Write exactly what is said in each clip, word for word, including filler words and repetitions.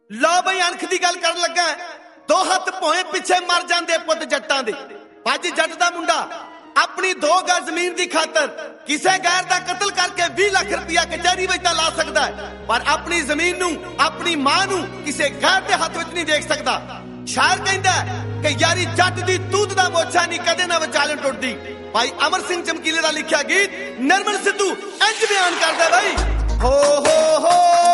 लो बई अणख दी गल करन लगा दो हथ भोए पिछे मर जांदे पुत जट्टां दे। अज जट दा मुंडा अपनी दो गज जमीन की खातर किसी गैर का कतल करके बीस लाख रुपया कचहरी में ला सकता है, पर अपनी जमीन नू अपनी मां नू किसी गैर के हाथ में नहीं देख सकता। शायर कहता है कि यारी जट दी तूत दा मोछा नहीं कदे ना विचाले टुटदी। भाई अमर सिंह चमकीले का लिखा गीत निर्मल सिद्धू इंज बयान करदा भाई हो हो हो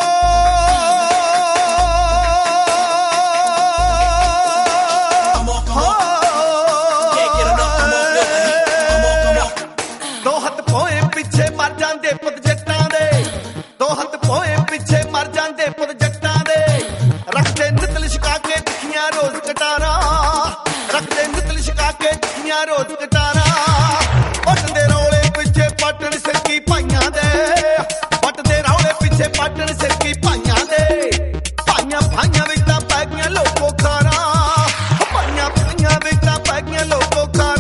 मर जांदे पुत जट्टां दे, दो हथ पोए पिछे मर जांदे पुत जट्टां दे। रखदे नित लिशका के दुखियां रोज कटारा, रखदे नित लिशका के दुखियां रोज कटारा। पटदे रौले पिछे पटन सिरकी भाइयां दे, पटदे रौले पिछे पटन सिरकी भाइयां दे। भाइयां भाइयां विच तां पै गईयां लोको खारा, भाइयां भाइयां विच तां पै गईयां लोको खारा।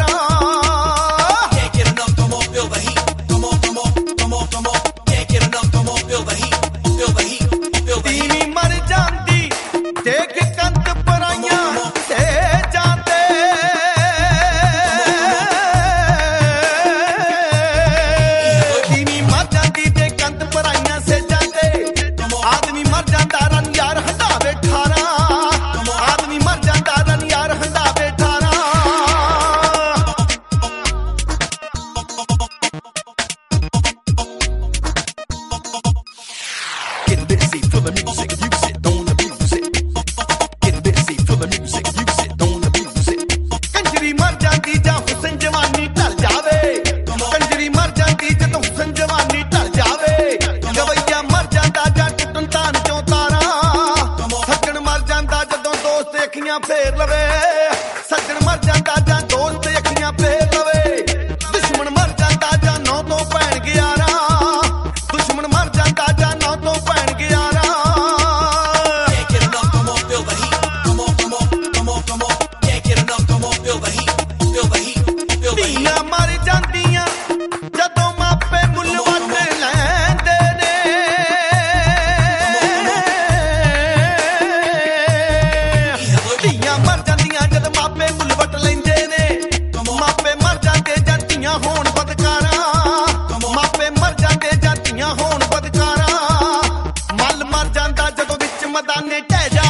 फेर लवे सज्जन मर जाता जां दोस्त अखियां फेर लवे। दुश्मन मर जाता जां नौ तो भैन ग्यारा, दुश्मन मर जाता जां नौ तो भैन ग्यारा। धीआं मर जांदियां जदों मापे मुल वट लैंदे ने। धीआं मर जांदियां जद मापे मुल वट लैंदे ने। मापे मर जांदे जां धीआं होण बदकारा, मापे मर जांदे जां धीआं होण बदकारा। मल मर जांदा जदों विच मैदाने ढह जा